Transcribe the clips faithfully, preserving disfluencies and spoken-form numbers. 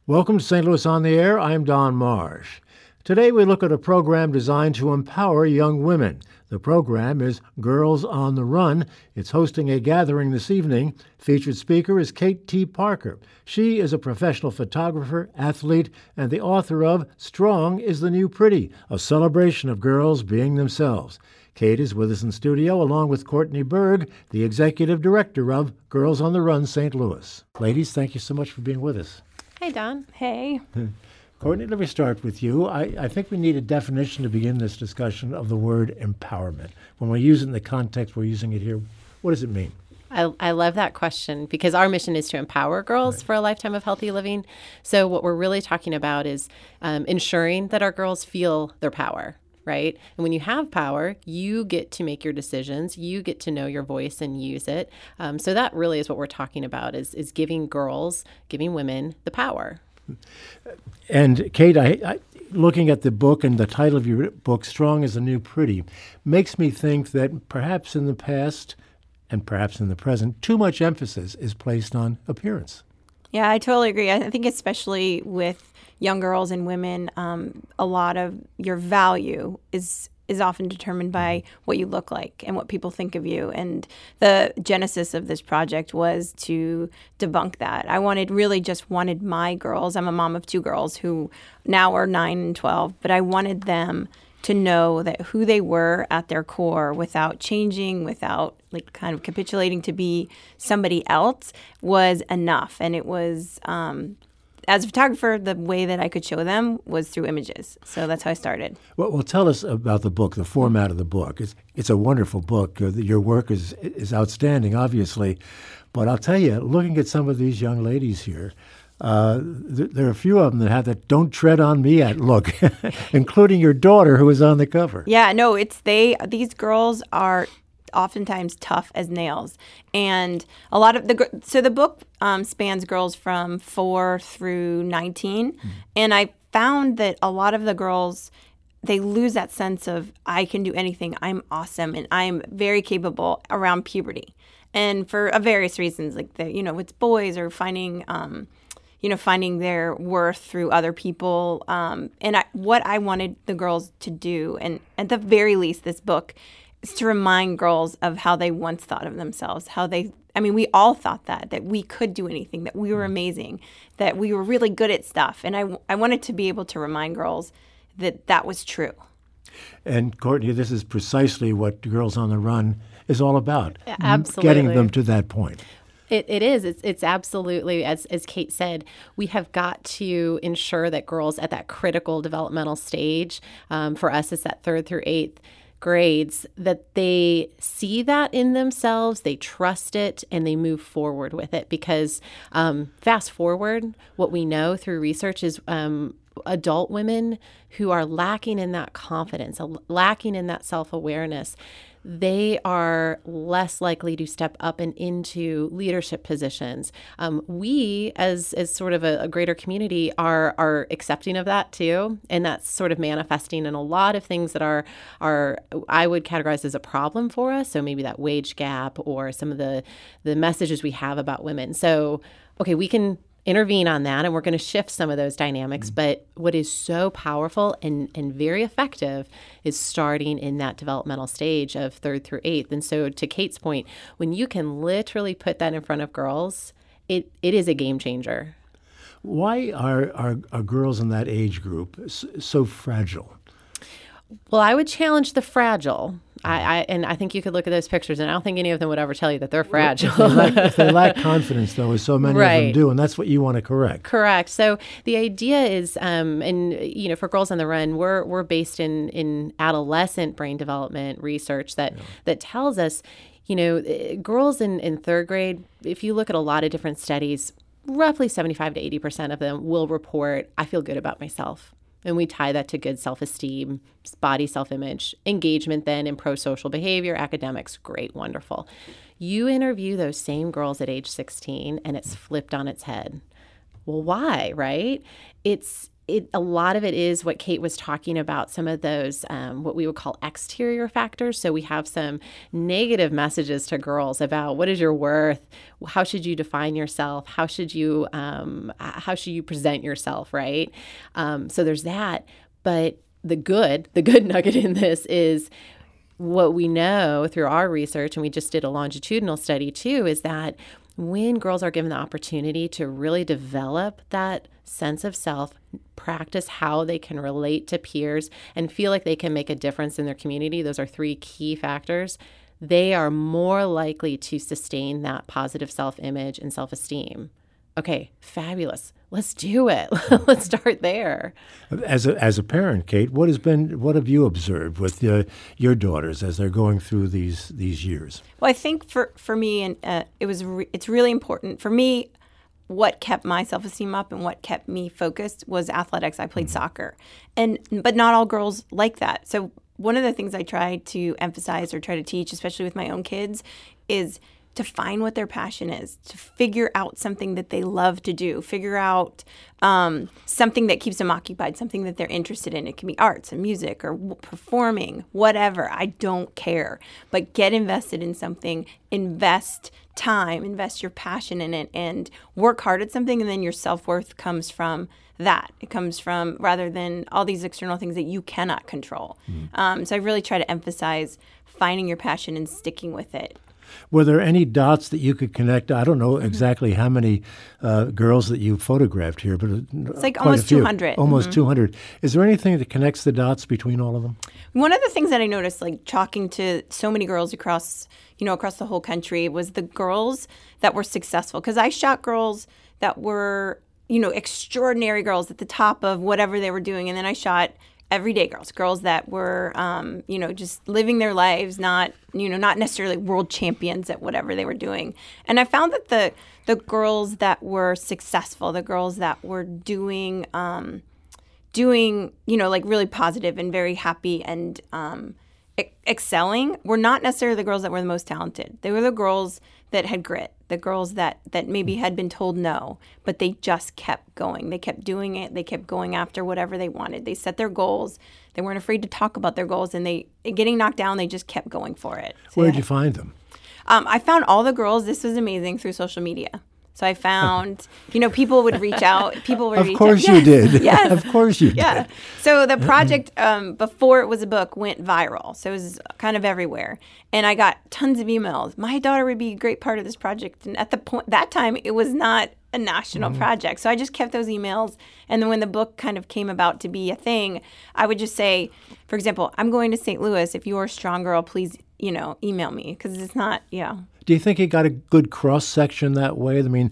Welcome to Saint Louis on the Air. I'm Don Marsh. Today we look at a program designed to empower young women. The program is Girls on the Run. It's hosting a gathering this evening. Featured speaker is Kate T. Parker. She is a professional photographer, athlete, and the author of Strong is the New Pretty, a celebration of girls being themselves. Kate is with us in studio along with Courtney Berg, the executive director of Girls on the Run Saint Louis. Ladies, thank you so much for being with us. Hey, Don. Hey. Courtney, let me start with you. I, I think we need a definition to begin this discussion of the word empowerment. When we use it in the context we're using it here, what does it mean? I, I love that question because our mission is to empower girls right. for a lifetime of healthy living. So what we're really talking about is um, ensuring that our girls feel their power, right? And when you have power, you get to make your decisions. You get to know your voice and use it. Um, so that really is what we're talking about is, is giving girls, giving women the power. And Kate, I, I, looking at the book and the title of your book, Strong is the New Pretty, makes me think that perhaps in the past and perhaps in the present, too much emphasis is placed on appearance. Yeah, I totally agree. I think especially with young girls and women, um, a lot of your value is is often determined by what you look like and what people think of you. And the genesis of this project was to debunk that. I wanted, really just wanted my girls, I'm a mom of two girls who now are nine and twelve, but I wanted them to know that who they were at their core without changing, without like kind of capitulating to be somebody else was enough. And it was, um, as a photographer, the way that I could show them was through images. So that's how I started. Well, well tell us about the book, the format of the book. It's it's a wonderful book. Uh, your work is is outstanding, obviously. But I'll tell you, looking at some of these young ladies here, uh, th- there are a few of them that have that "don't tread on me" at look, including your daughter who is on the cover. Yeah, no, it's they. These girls are oftentimes tough as nails, and a lot of the so the book um, spans girls from four through nineteen, mm-hmm. and I found that a lot of the girls, they lose that sense of I can do anything, I'm awesome, and I'm very capable around puberty, and for uh, various reasons, like the you know it's boys or finding um, you know finding their worth through other people, um, and I, what I wanted the girls to do, and at the very least, this book is to remind girls of how they once thought of themselves, how they, I mean, we all thought that, that we could do anything, that we were amazing, that we were really good at stuff. And I, I wanted to be able to remind girls that that was true. And Courtney, this is precisely what Girls on the Run is all about. Absolutely. Getting them to that point. It, it is. It's, it's absolutely, as, as Kate said, we have got to ensure that girls at that critical developmental stage, um, for us, it's that third through eighth, grades, that they see that in themselves, they trust it, and they move forward with it. Because um, fast forward, what we know through research is um, adult women who are lacking in that confidence, lacking in that self-awareness, they are less likely to step up and into leadership positions. Um, we, as as sort of a, a greater community, are are accepting of that too, and that's sort of manifesting in a lot of things that are are I would categorize as a problem for us. So maybe that wage gap or some of the the messages we have about women. So okay, we can intervene on that, and we're going to shift some of those dynamics. Mm-hmm. But what is so powerful and, and very effective is starting in that developmental stage of third through eighth. And so to Kate's point, when you can literally put that in front of girls, it, it is a game changer. Why are, are, are girls in that age group so fragile? Well, I would challenge the fragile. I, I and I think you could look at those pictures, and I don't think any of them would ever tell you that they're fragile. If they lack, if they lack confidence, though, as so many right. of them do, and that's what you want to correct. Correct. So the idea is, um, and you know, for Girls on the Run, we're we're based in in adolescent brain development research that yeah. that tells us, you know, girls in in third grade. If you look at a lot of different studies, roughly seventy-five to eighty percent of them will report, "I feel good about myself." And we tie that to good self-esteem, body self-image, engagement then in pro-social behavior, academics, great, wonderful. You interview those same girls at age sixteen and it's flipped on its head. Well, why, right? It's it, a lot of it is what Kate was talking about, some of those, um, what we would call exterior factors. So we have some negative messages to girls about what is your worth, how should you define yourself, how should you, um, how should you present yourself, right? Um, so there's that. But the good, the good nugget in this is what we know through our research, and we just did a longitudinal study too, is that when girls are given the opportunity to really develop that sense of self, practice how they can relate to peers, and feel like they can make a difference in their community, those are three key factors, they are more likely to sustain that positive self-image and self-esteem. Okay, fabulous. Let's do it. Let's start there. As a as a parent, Kate, what has been what have you observed with uh, your daughters as they're going through these these years? Well, I think for for me, and uh, it was re- it's really important for me. What kept my self-esteem up and what kept me focused was athletics. I played mm-hmm. soccer, and but not all girls like that. So one of the things I try to emphasize or try to teach, especially with my own kids, is to find what their passion is, to figure out something that they love to do, figure out um, something that keeps them occupied, something that they're interested in. It can be arts and music or w- performing, whatever. I don't care. But get invested in something, invest time, invest your passion in it, and work hard at something, and then your self-worth comes from that. It comes from, rather than all these external things that you cannot control. Mm. Um, so I really try to emphasize finding your passion and sticking with it. Were there any dots that you could connect? I don't know exactly how many uh, girls that you photographed here, but it's like almost two hundred. Almost mm-hmm. two hundred. Is there anything that connects the dots between all of them? One of the things that I noticed, like talking to so many girls across, you know, across the whole country, was the girls that were successful. Because I shot girls that were, you know, extraordinary girls at the top of whatever they were doing, and then I shot everyday girls, girls that were, um, you know, just living their lives, not, you know, not necessarily world champions at whatever they were doing. And I found that the the girls that were successful, the girls that were doing, um, doing, you know, like really positive and very happy and um, e- excelling, were not necessarily the girls that were the most talented. They were the girls that had grit, the girls that, that maybe had been told no, but they just kept going. They kept doing it. They kept going after whatever they wanted. They set their goals. They weren't afraid to talk about their goals, and they, getting knocked down, they just kept going for it. So Where did you find them? Um, I found all the girls, this was amazing, through social media. So I found, you know, people would reach out. People would of reach course out. you Yes, did. Yes. Of course you yeah. did. So the project, um, before it was a book, went viral. So it was kind of everywhere. And I got tons of emails. My daughter would be a great part of this project. And at the point, that time, it was not a national mm-hmm. project. So I just kept those emails. And then when the book kind of came about to be a thing, I would just say, for example, I'm going to Saint Louis. If you're a strong girl, please, you know, email me. Because it's not, yeah. Do you think you got a good cross-section that way? I mean,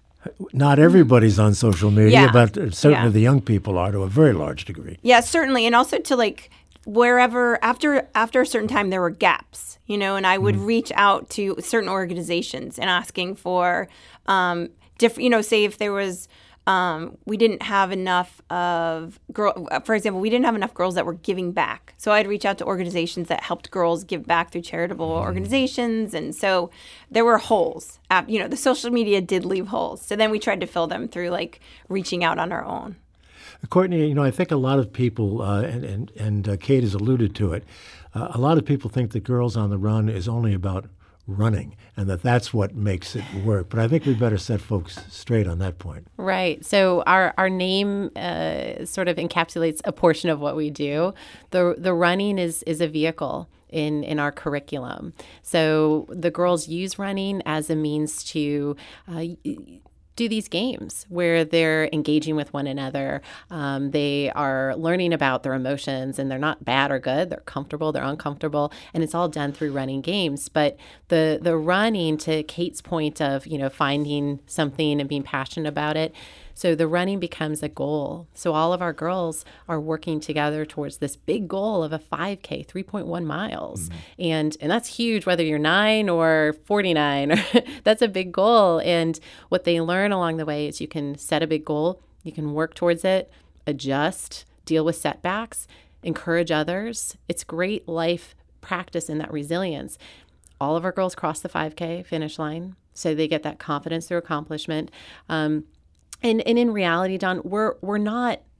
not everybody's on social media, yeah. but certainly yeah. the young people are to a very large degree. Yeah, certainly. And also to like wherever, after after a certain time, there were gaps, you know, and I would mm. reach out to certain organizations and asking for um, different, you know, say if there was, um, we didn't have enough of, girl, for example, we didn't have enough girls that were giving back. So I'd reach out to organizations that helped girls give back through charitable mm. organizations. And so there were holes. You know, the social media did leave holes. So then we tried to fill them through like reaching out on our own. Courtney, you know, I think a lot of people, uh, and, and, and uh, Kate has alluded to it, uh, a lot of people think that Girls on the Run is only about running and that that's what makes it work. But I think we better set folks straight on that point. Right. So our, our name uh, sort of encapsulates a portion of what we do. The the running is is a vehicle in, in our curriculum. So the girls use running as a means to uh, do these games where they're engaging with one another. Um, they are learning about their emotions, and they're not bad or good. They're comfortable, they're uncomfortable, and it's all done through running games. But the the running, to Kate's point of, you know, finding something and being passionate about it, so the running becomes a goal. So all of our girls are working together towards this big goal of a five K, three point one miles. Mm-hmm. And and that's huge, whether you're nine or forty-nine. That's a big goal. And what they learn along the way is you can set a big goal, you can work towards it, adjust, deal with setbacks, encourage others. It's great life practice in that resilience. All of our girls cross the five K finish line, so they get that confidence through accomplishment. Um, And and in reality, Don, we're we're not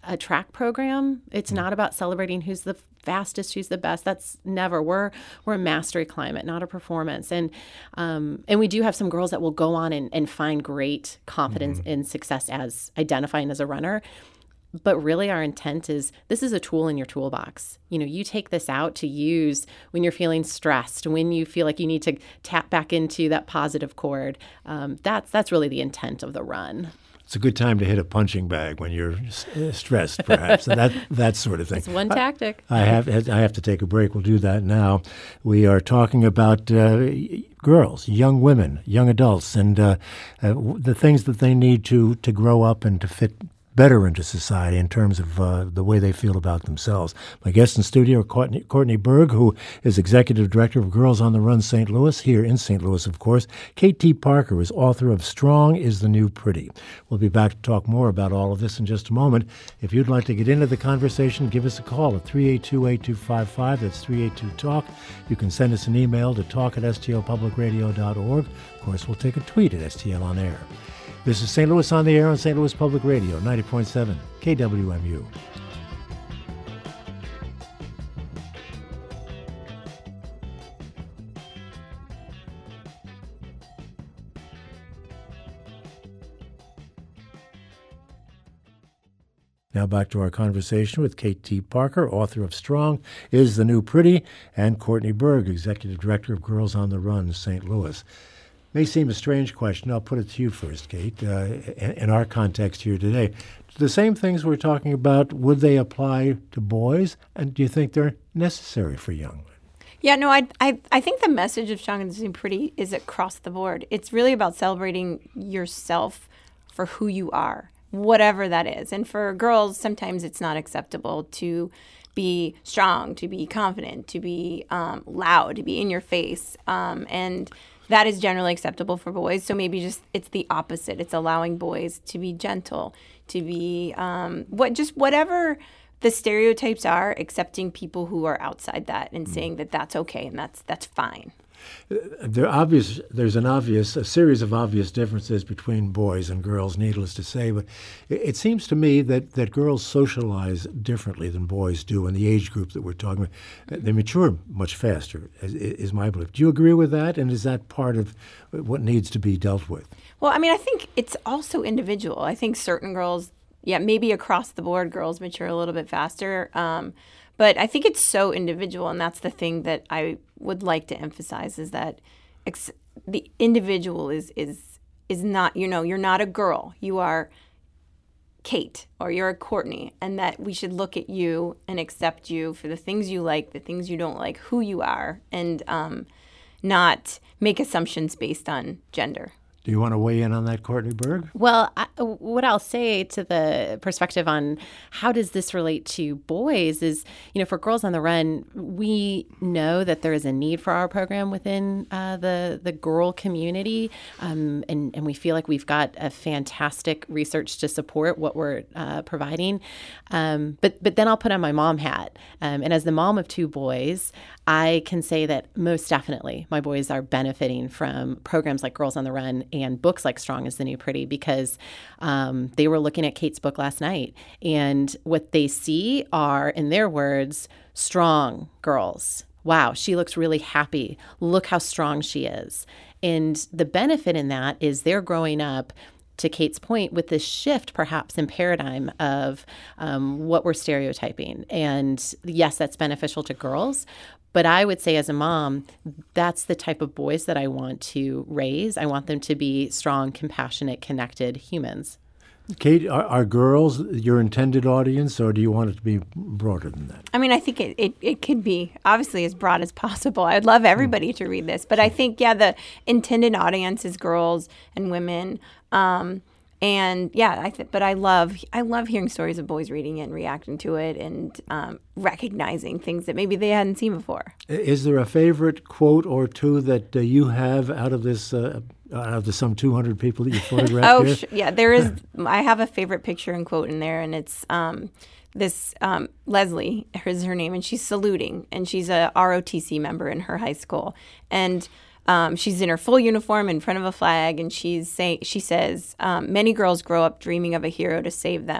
a track program. It's not about celebrating who's the fastest, who's the best. That's never. We're we're a mastery climate, not a performance. And um, and we do have some girls that will go on and, and find great confidence mm-hmm. and success as identifying as a runner. But really our intent is this is a tool in your toolbox. You know, you take this out to use when you're feeling stressed, when you feel like you need to tap back into that positive chord. Um, that's that's really the intent of the run. It's a good time to hit a punching bag when you're stressed, perhaps, and that that sort of thing. It's one tactic. I, I have I have to take a break. We'll do that now. We are talking about uh, girls, young women, young adults, and uh, uh, the things that they need to to grow up and to fit better into society in terms of uh, the way they feel about themselves. My guest in studio, Courtney, Courtney Berg, who is Executive Director of Girls on the Run Saint Louis, here in Saint Louis, of course. Kate T. Parker is author of Strong is the New Pretty. We'll be back to talk more about all of this in just a moment. If you'd like to get into the conversation, give us a call at three eight two, eight two five five. That's three eight two talk. You can send us an email to talk at s t l public radio dot org. Of course, we'll take a tweet at S T L On Air. This is Saint Louis on the Air on Saint Louis Public Radio, ninety point seven K W M U. Now back to our conversation with Kate T. Parker, author of Strong is the New Pretty, and Courtney Berg, Executive Director of Girls on the Run, Saint Louis. May seem a strange question. I'll put it to you first, Kate. Uh, in, in our context here today, the same things we're talking about, would they apply to boys? And do you think they're necessary for young men? Yeah, no, I, I, I think the message of Strong is Pretty is across the board. It's really about celebrating yourself for who you are, whatever that is. And for girls, sometimes it's not acceptable to be strong, to be confident, to be um, loud, to be in your face. Um, and that is generally acceptable for boys. So maybe just it's the opposite. It's allowing boys to be gentle, to be um, what just whatever the stereotypes are, accepting people who are outside that and saying that that's okay and that's that's fine. There obvious, there's an obvious, a series of obvious differences between boys and girls, needless to say, but it, it seems to me that, that girls socialize differently than boys do in the age group that we're talking about. They mature much faster, is, is my belief. Do you agree with that, and is that part of what needs to be dealt with? Well, I mean, I think it's also individual. I think certain girls, yeah, maybe across the board, girls mature a little bit faster. Um, But I think it's so individual, and that's the thing that I would like to emphasize is that ex- the individual is is is not, you know, you're not a girl. You are Kate or you're a Courtney, and that we should look at you and accept you for the things you like, the things you don't like, who you are, and um, not make assumptions based on gender. Do you want to weigh in on that, Courtney Berg? Well, I, what I'll say to the perspective on how does this relate to boys is, you know, for Girls on the Run, we know that there is a need for our program within uh, the the girl community, um, and and we feel like we've got a fantastic research to support what we're uh, providing. Um, but but then I'll put on my mom hat, um, and as the mom of two boys, I can say that most definitely my boys are benefiting from programs like Girls on the Run and books like Strong is the New Pretty, because um, they were looking at Kate's book last night, and what they see are, in their words, strong girls. Wow, she looks really happy. Look how strong she is. And the benefit in that is they're growing up, to Kate's point, with this shift perhaps in paradigm of um, what we're stereotyping. And yes, that's beneficial to girls. But I would say as a mom, that's the type of boys that I want to raise. I want them to be strong, compassionate, connected humans. Kate, are, are girls your intended audience, or do you want it to be broader than that? I mean, I think it, it, it could be obviously as broad as possible. I'd love everybody to read this. But I think, yeah, the intended audience is girls and women. Um, and yeah, I th- but I love I love hearing stories of boys reading it and reacting to it and um, recognizing things that maybe they hadn't seen before. Is there a favorite quote or two that uh, you have out of this, uh, out of the some two hundred people that you photographed? oh, here? Sh- yeah, there is. I have a favorite picture and quote in there, and it's um, this um, Leslie is her name, and she's saluting, and she's a R O T C member in her high school, and Um, she's in her full uniform in front of a flag, and she's say, she says, um, many girls grow up dreaming of a hero to save them.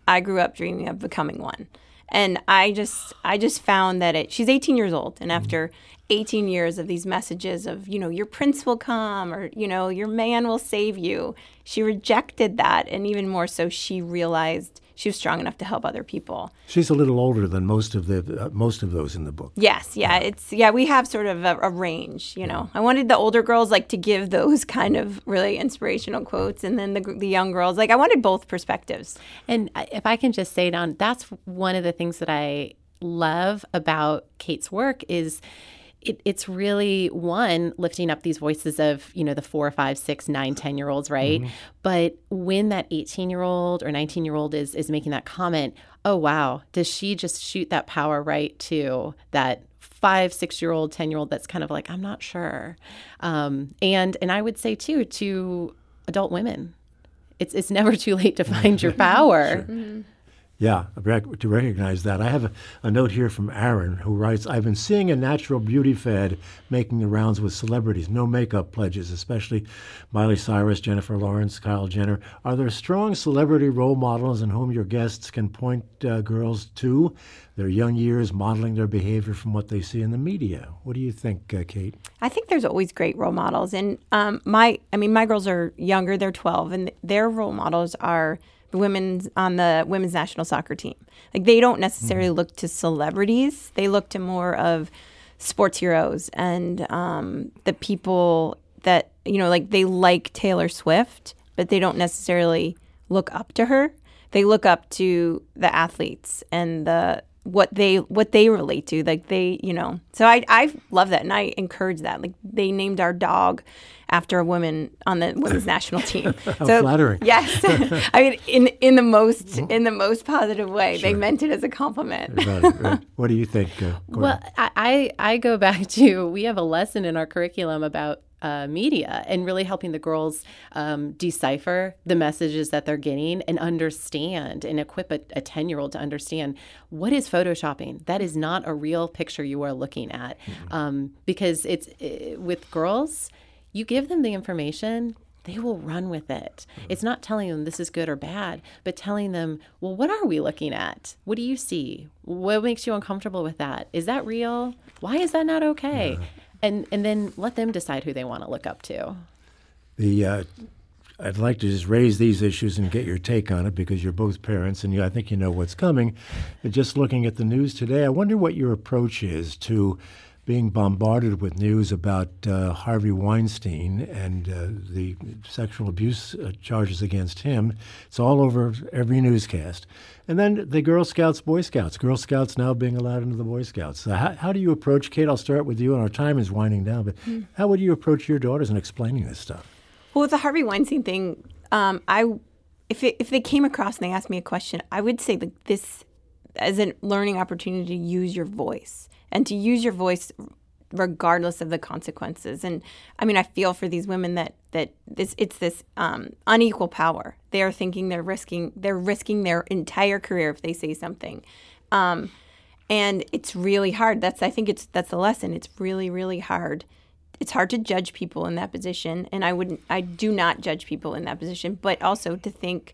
I grew up dreaming of becoming one. And I just I just found that it she's eighteen years old, and after eighteen years of these messages of, you know, your prince will come, or, you know, your man will save you, she rejected that, and even more so, she realized she was strong enough to help other people. She's a little older than most of the uh, most of those in the book. Yes, yeah, it's yeah, we have sort of a, a range, you know. I wanted the older girls like to give those kind of really inspirational quotes, and then the the young girls, like I wanted both perspectives. And if I can just say, Dawn, that's one of the things that I love about Kate's work is It, it's really, one, lifting up these voices of, you know, the four, five, six, nine, ten-year-olds, right? Mm-hmm. But when that eighteen-year-old or nineteen-year-old is is making that comment, oh, wow, does she just shoot that power right to that five, six-year-old, ten-year-old that's kind of like, I'm not sure. Um, and and I would say, too, to adult women, it's, it's never too late to find your power. Sure. Mm-hmm. Yeah, to recognize that. I have a, a note here from Aaron who writes, I've been seeing a natural beauty fad making the rounds with celebrities. No makeup pledges, especially Miley Cyrus, Jennifer Lawrence, Kyle Jenner. Are there strong celebrity role models in whom your guests can point uh, girls to their young years, modeling their behavior from what they see in the media? What do you think, uh, Kate? I think there's always great role models. And um, my, I mean, my girls are younger. They're twelve, and their role models are the women's on the women's national soccer team. Like, they don't necessarily mm-hmm. look to celebrities. They look to more of sports heroes and um, the people that, you know, like they like Taylor Swift, but they don't necessarily look up to her. They look up to the athletes and the what they what they relate to. Like they, you know. So I I love that, and I encourage that. Like, they named our dog after a woman on the women's national team. How so, flattering. Yes. I mean, in in the most in the most positive way. Sure. They meant it as a compliment. Right, right. What do you think, uh, Well, I, I go back to, we have a lesson in our curriculum about uh, media and really helping the girls um, decipher the messages that they're getting and understand and equip a, a ten-year-old to understand what is photoshopping. That is not a real picture you are looking at. Mm-hmm. Um, because it's it, with girls, you give them the information, they will run with it. Mm-hmm. It's not telling them this is good or bad, but telling them, well, what are we looking at? What do you see? What makes you uncomfortable with that? Is that real? Why is that not okay? Yeah. And and then let them decide who they want to look up to. The uh, I'd like to just raise these issues and get your take on it, because you're both parents and you, I think you know what's coming. But just looking at the news today, I wonder what your approach is to being bombarded with news about uh, Harvey Weinstein and uh, the sexual abuse uh, charges against him. It's all over every newscast. And then the Girl Scouts, Boy Scouts, Girl Scouts now being allowed into the Boy Scouts. So how, how do you approach, Kate, I'll start with you, and our time is winding down, but mm. how would you approach your daughters in explaining this stuff? Well, with the Harvey Weinstein thing, um, I if it, if they came across and they asked me a question, I would say that this as a learning opportunity to use your voice. And to use your voice regardless of the consequences. And I mean, I feel for these women that that this it's this um, unequal power. They are thinking they're risking they're risking their entire career if they say something, um, and it's really hard. That's I think it's that's the lesson. It's really really hard. It's hard to judge people in that position, and I wouldn't I do not judge people in that position. But also to think,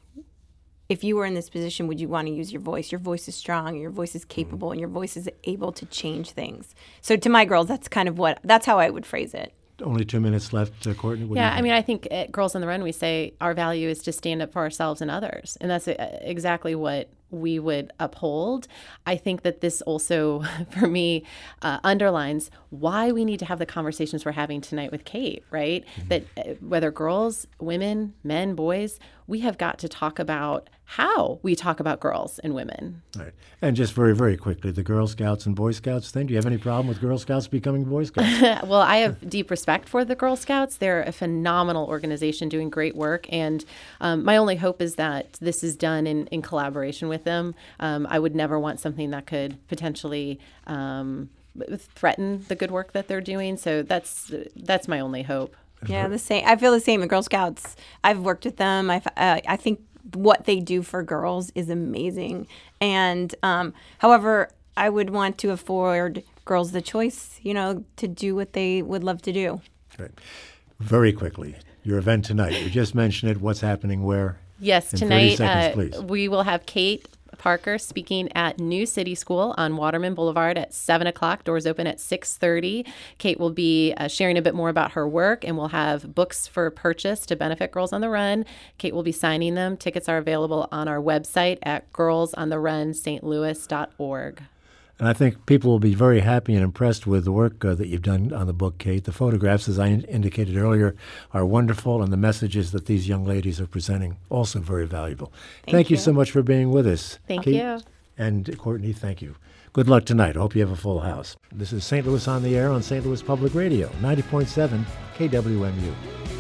if you were in this position, would you want to use your voice? Your voice is strong, your voice is capable, and your voice is able to change things. So to my girls, that's kind of what, that's how I would phrase it. Only two minutes left, uh, Courtney. What yeah, I mean, I think at Girls on the Run, we say our value is to stand up for ourselves and others. And that's exactly what we would uphold. I think that this also, for me, uh, underlines why we need to have the conversations we're having tonight with Kate, right? Mm-hmm. That uh, whether girls, women, men, boys, we have got to talk about how we talk about girls and women. Right. And just very, very quickly, the Girl Scouts and Boy Scouts thing, do you have any problem with Girl Scouts becoming Boy Scouts? Well, I have deep respect for the Girl Scouts. They're a phenomenal organization doing great work. And um, my only hope is that this is done in, in collaboration with them. Um, I would never want something that could potentially um, threaten the good work that they're doing. So that's that's my only hope. Yeah, the same. I feel the same. The Girl Scouts, I've worked with them. I've, uh, I think what they do for girls is amazing. And um, however, I would want to afford girls the choice, you know, to do what they would love to do. Right. Very quickly, your event tonight, you just mentioned it. What's happening where? Yes, In tonight seconds, uh, please. we will have Kate Parker speaking at New City School on Waterman Boulevard at seven o'clock. Doors open at six thirty. Kate will be uh, sharing a bit more about her work, and we'll have books for purchase to benefit Girls on the Run. Kate will be signing them. Tickets are available on our website at girls on the run st louis dot org. And I think people will be very happy and impressed with the work uh, that you've done on the book, Kate. The photographs, as I in- indicated earlier, are wonderful, and the messages that these young ladies are presenting also very valuable. Thank, Thank you you. so much for being with us. Thank Kate you. And Courtney, thank you. Good luck tonight. I hope you have a full house. This is Saint Louis on the Air on Saint Louis Public Radio, ninety point seven K W M U.